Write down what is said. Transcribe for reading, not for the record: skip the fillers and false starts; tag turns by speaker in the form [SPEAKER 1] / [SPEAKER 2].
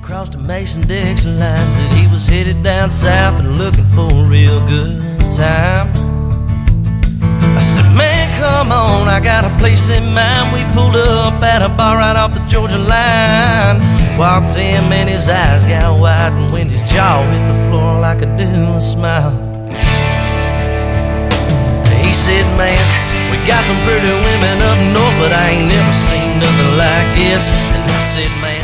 [SPEAKER 1] crossed the Mason-Dixon line, said he was headed down south and looking for a real good time. I said, man, come on, I got a place in mind. We pulled up at a bar right off the Georgia line. Walked in, man, his eyes got wide, and when his jaw hit the floor like a doom, a smile. He said, man, we got some pretty women up north, but I ain't never seen nothing like this. And I said, man,